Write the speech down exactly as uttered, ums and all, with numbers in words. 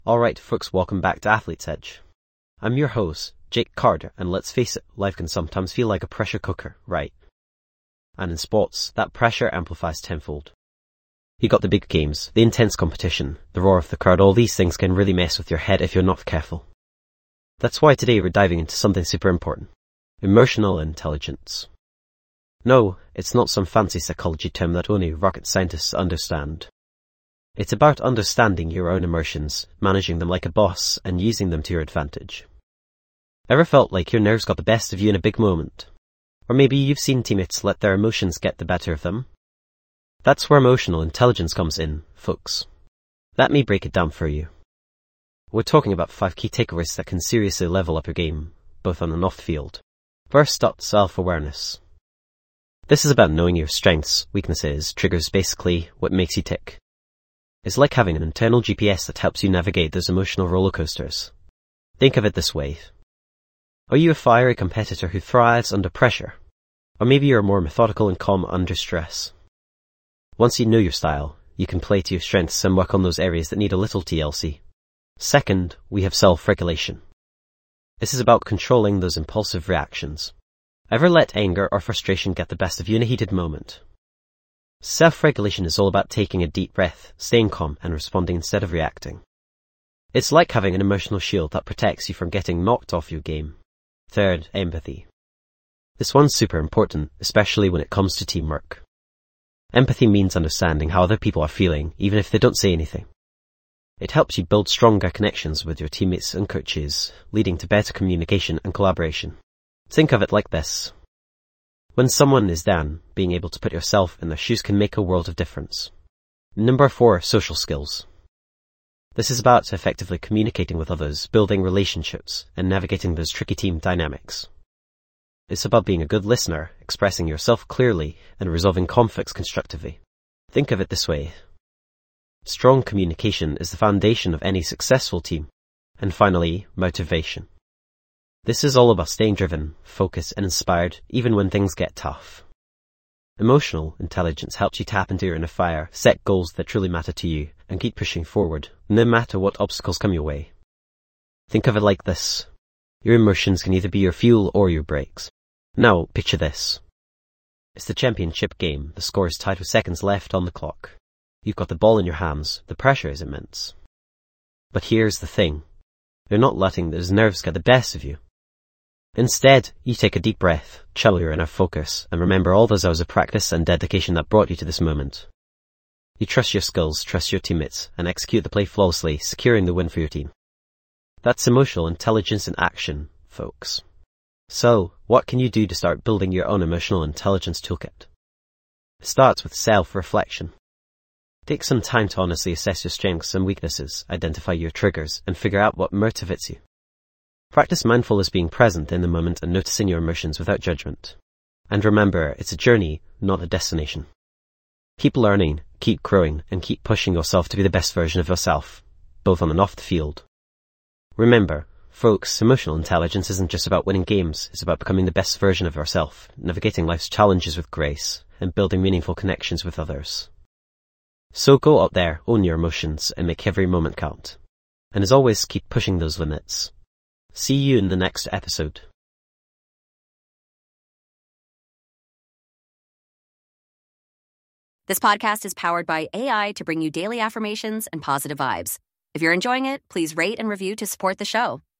Alright folks, welcome back to Athlete's Edge. I'm your host, Jake Carter, and let's face it, life can sometimes feel like a pressure cooker, right? And in sports, that pressure amplifies tenfold. You got the big games, the intense competition, the roar of the crowd, all these things can really mess with your head if you're not careful. That's why today we're diving into something super important. Emotional intelligence. No, it's not some fancy psychology term that only rocket scientists understand. It's about understanding your own emotions, managing them like a boss, and using them to your advantage. Ever felt like your nerves got the best of you in a big moment? Or maybe you've seen teammates let their emotions get the better of them? That's where emotional intelligence comes in, folks. Let me break it down for you. We're talking about five key takeaways that can seriously level up your game, both on and off the field. First up, self-awareness. This is about knowing your strengths, weaknesses, triggers, basically what makes you tick. It's like having an internal G P S that helps you navigate those emotional roller coasters. Think of it this way. Are you a fiery competitor who thrives under pressure? Or maybe you're more methodical and calm under stress? Once you know your style, you can play to your strengths and work on those areas that need a little T L C. Second, we have self-regulation. This is about controlling those impulsive reactions. Ever let anger or frustration get the best of you in a heated moment? Self-regulation is all about taking a deep breath, staying calm, and responding instead of reacting. It's like having an emotional shield that protects you from getting knocked off your game. Third, empathy. This one's super important, especially when it comes to teamwork. Empathy means understanding how other people are feeling, even if they don't say anything. It helps you build stronger connections with your teammates and coaches, leading to better communication and collaboration. Think of it like this. When someone is down, being able to put yourself in their shoes can make a world of difference. Number four, social skills. This is about effectively communicating with others, building relationships, and navigating those tricky team dynamics. It's about being a good listener, expressing yourself clearly, and resolving conflicts constructively. Think of it this way. Strong communication is the foundation of any successful team. And finally, motivation. This is all about staying driven, focused, and inspired, even when things get tough. Emotional intelligence helps you tap into your inner fire, set goals that truly matter to you, and keep pushing forward, no matter what obstacles come your way. Think of it like this. Your emotions can either be your fuel or your brakes. Now, picture this. It's the championship game. The score is tied with seconds left on the clock. You've got the ball in your hands. The pressure is immense. But here's the thing. You're not letting those nerves get the best of you. Instead, you take a deep breath, channel your inner focus, and remember all those hours of practice and dedication that brought you to this moment. You trust your skills, trust your teammates, and execute the play flawlessly, securing the win for your team. That's emotional intelligence in action, folks. So, what can you do to start building your own emotional intelligence toolkit? It starts with self-reflection. Take some time to honestly assess your strengths and weaknesses, identify your triggers, and figure out what motivates you. Practice mindfulness, being present in the moment and noticing your emotions without judgment. And remember, it's a journey, not a destination. Keep learning, keep growing, and keep pushing yourself to be the best version of yourself, both on and off the field. Remember, folks, emotional intelligence isn't just about winning games, it's about becoming the best version of yourself, navigating life's challenges with grace, and building meaningful connections with others. So go out there, own your emotions, and make every moment count. And as always, keep pushing those limits. See you in the next episode. This podcast is powered by A I to bring you daily affirmations and positive vibes. If you're enjoying it, please rate and review to support the show.